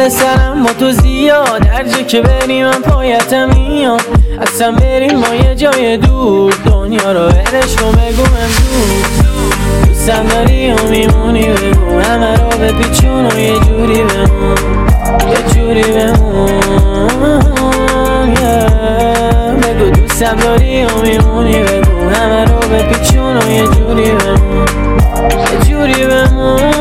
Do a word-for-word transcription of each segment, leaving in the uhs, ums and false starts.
درد سرم با تو زیاد، هر جا که بریم من پایتم میاد. اصلا بریم ما یه جای دور، دنیا رو ولش کن بگو من دور. دوستم داری و میمونی بگو، همه رو بپیچون و یه جوری بمون، یه جوری بمون yeah. بگو دوستم داری و میمونی بگو، همه رو بپیچون و یه جوری بمون، یه جوری بمون.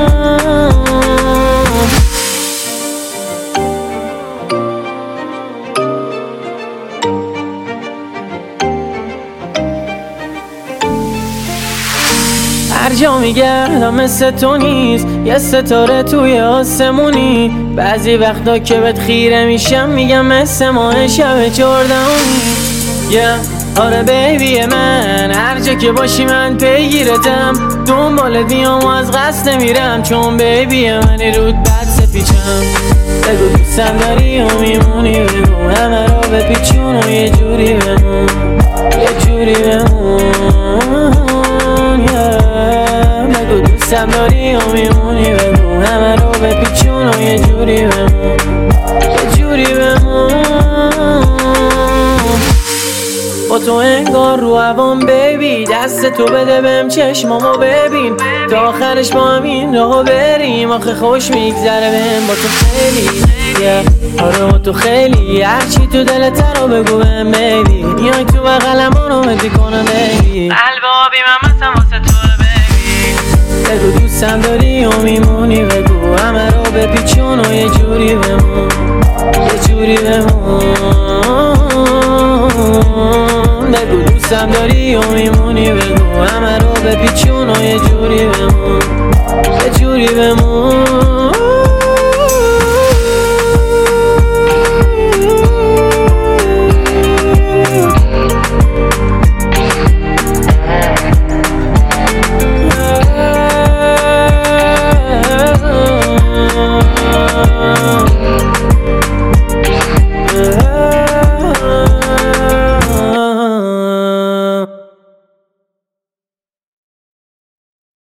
هر جا میگردم مثل تو نیست، یه ستاره توی آسمونی. بعضی وقتا که بهت خیره میشم میگم مثل ماه شب چهاردهمی yeah. آره بیبی من، هر جا که باشی من پیگیرتم، دنبال بیام و از قصد نمیرم، چون بیبی منی رود بد سپیچم. بگو دوستم داری و میمونی بگو، همه رو بپیچون و یه جوری بمون، یه جوری بمون yeah. بگو دوستم داری و میمونی بگو، همه رو بپیچون و یه جوری بمون، یه جوری بمون. با تو انگار رو هوام بیبی، دست تو بده بهم چشمامو ببین، تا آخرش با همین راهو بریم. آخه خوش میگذره بهم با تو خیلی yeah. آره با تو خیلی، هرچی تو دلت رو بگو بهم بیبی، میای تو بغلم رو مدی کنم بیبی، قلب آبی من مثلا واسه تو بیبی. بگو دوستم داری و میمونی بگو، همه رو بپیچون و یه جوری بمون، یه جوری بمون. بگو دوستم داری و میمونی بگو، همه رو بپیچون و یه جوری بمون، یه جوری بمون.